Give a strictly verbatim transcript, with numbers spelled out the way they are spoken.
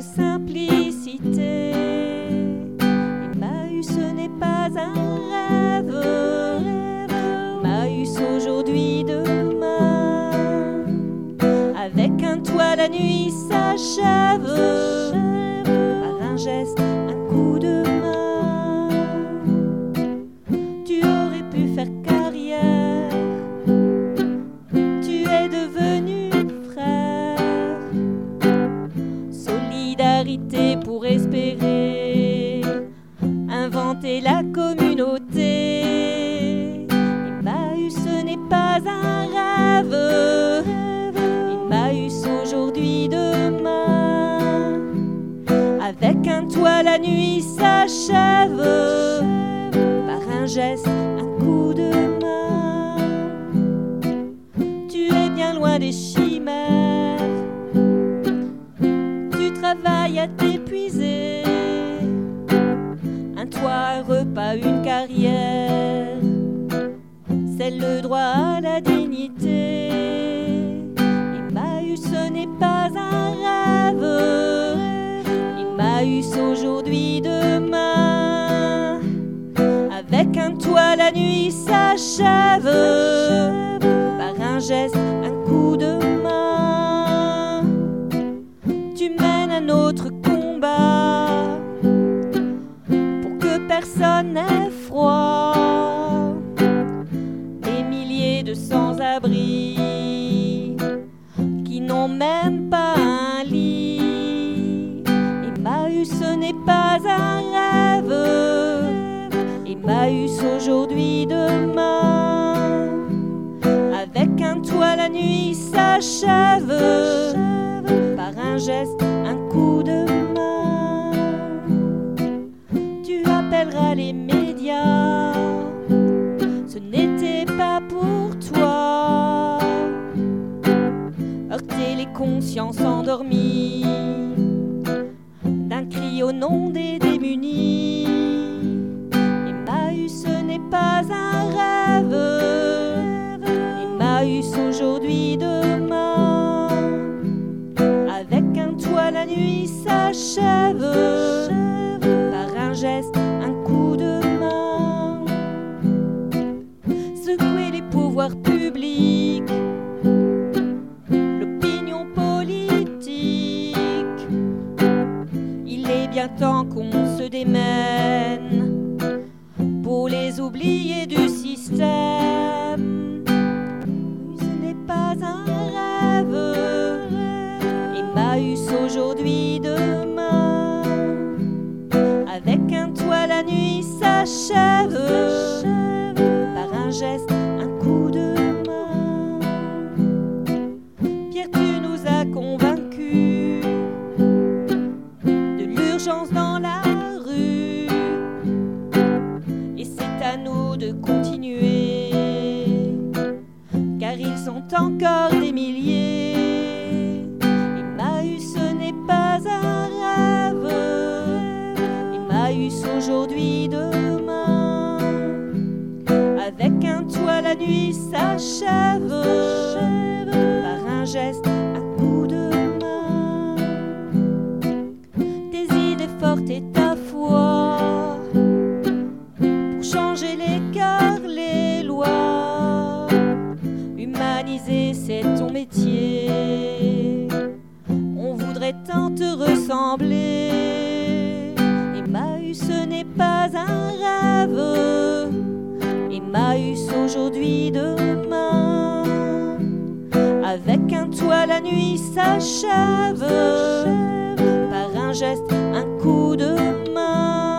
simplicité. Emmaüs, ce n'est pas un rêve. Emmaüs, aujourd'hui, demain. Avec un toit, la nuit s'achève. Par un geste, un coup de main. Tu aurais pu faire carrière. Tu es devenu frère. Solidarité pour espérer. Inventer la communauté. Emmaüs, ce n'est pas un rêve. Emmaüs, aujourd'hui, demain. Avec un toit, la nuit s'achève. Par un geste, un coup de main. Tu es bien loin des chimères. Tu travailles à t'épuiser. Un toit, un repas, une carrière. C'est le droit à la dignité. Emmaüs, ce n'est pas un rêve. Emmaüs, aujourd'hui, demain. Avec un toit, la nuit s'achève. Par un geste, un coup de main. Tu mènes un autre combat. Pour que personne n'ait froid. Des milliers de sans-abri qui n'ont même pas un lit. Emmaüs, ce n'est pas un rêve. Emmaüs, aujourd'hui, demain. Avec un toit, la nuit s'achève. Par un geste, un coup de main. Tu appelleras les médias. Ce n'était pas pour toi. Heurter les consciences endormies d'un cri au nom des démunis. Emmaüs, ce n'est pas un rêve. Emmaüs, aujourd'hui, demain. Avec un toit, la nuit s'achève. Par un geste, un coup de main. Secouer les pouvoirs publics. L'opinion politique. Il est bien temps qu'on se démène pour les oublier du système. Ce n'est pas un rêve. Emmaüs, aujourd'hui, demain. Avec un toit, la nuit s'achève. Par un geste, un coup de main. Pierre, tu nous as convaincus de l'urgence dans la rue. Et c'est à nous de continuer, car ils sont encore des milliers. Emmaüs, ce n'est pas un rêve. Emmaüs, aujourd'hui, demain. Avec un toit, la nuit s'achève. Par un geste, un coup de main. Tes idées fortes et ta foi pour changer les cœurs, les lois. Humaniser, c'est ton métier. On voudrait tant te ressembler. Emmaüs, ce n'est pas un rêve. Emmaüs, aujourd'hui, demain. Avec un toit, la nuit s'achève. Par un geste, un coup de main.